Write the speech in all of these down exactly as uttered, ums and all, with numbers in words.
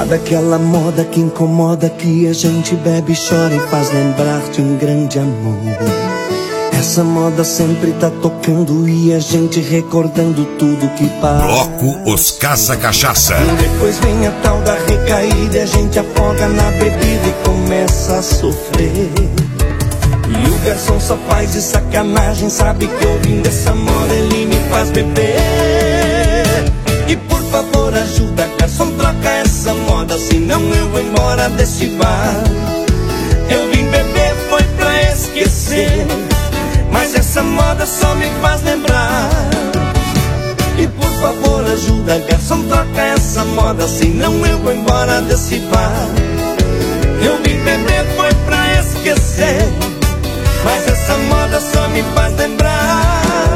Sabe aquela moda que incomoda, que a gente bebe, chora e faz lembrar de um grande amor? Essa moda sempre tá tocando e a gente recordando tudo que passa. Bloco Os Caça Cachaça. Depois vem a tal da recaída e a gente afoga na bebida e começa a sofrer. E o garçom só faz de sacanagem, sabe que ouvindo essa moda ele me faz beber. E por favor ajuda, garçom, troca essa moda, senão eu vou embora desse bar. Eu vim beber foi pra esquecer, mas essa moda só me faz lembrar. E por favor ajuda, garçom, troca essa moda, senão eu vou embora desse bar. Eu vim beber foi pra esquecer, mas essa moda só me faz lembrar.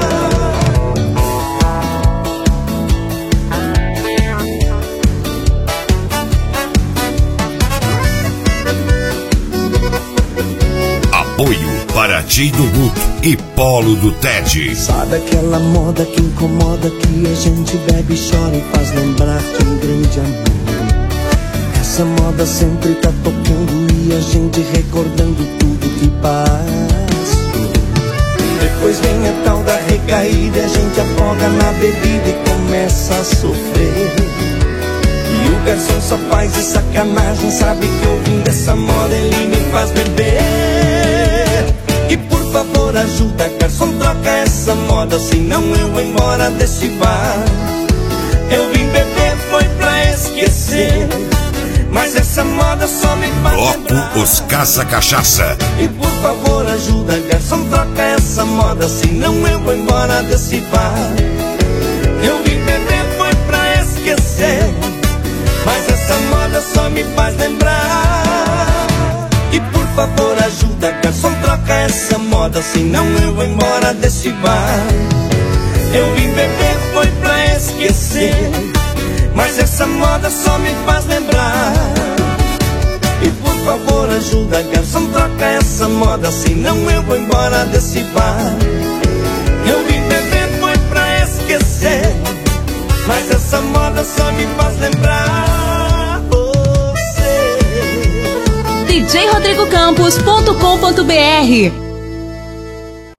Apoio Paraty do Guto e Polo do Ted. Sabe aquela moda que incomoda, que a gente bebe, chora e faz lembrar de um grande amor? Essa moda sempre tá tocando e a gente recordando tudo que passou. Depois vem a tal da recaída e a gente afoga na bebida e começa a sofrer. E o garçom só faz de sacanagem, sabe que ouvindo essa moda ele me faz beber. E por favor ajuda, garçom, troca essa moda, senão eu vou embora desse bar. Eu vim beber foi pra esquecer, mas essa moda só me faz Bloco lembrar. Os Caça Cachaça. E por favor ajuda, garçom, troca essa moda, senão eu vou embora desse bar. Eu vim beber foi pra esquecer, mas essa moda só me faz lembrar. E por favor ajuda, garçom, troca essa moda, senão eu vou embora desse bar. Eu vim beber foi pra esquecer, mas essa moda só me faz lembrar. E por favor ajuda, garçom, troca essa moda, senão eu vou embora desse bar. Eu vim beber foi pra esquecer, mas essa moda só me faz lembrar você. D J Rodrigo Campos ponto com ponto B R